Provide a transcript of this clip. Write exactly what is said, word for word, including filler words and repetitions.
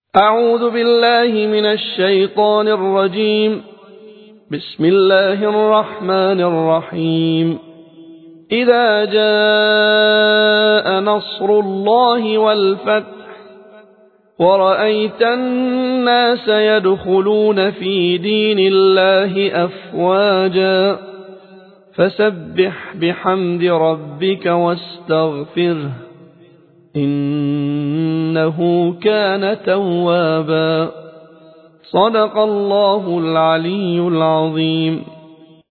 أعوذ بالله من الشيطان الرجيم. بسم الله الرحمن الرحيم. إذا جاء نصر الله والفتح ورأيت الناس يدخلون في دين الله أفواجا فسبح بحمد ربك واستغفره إنه كان توابا. صدق الله العلي العظيم.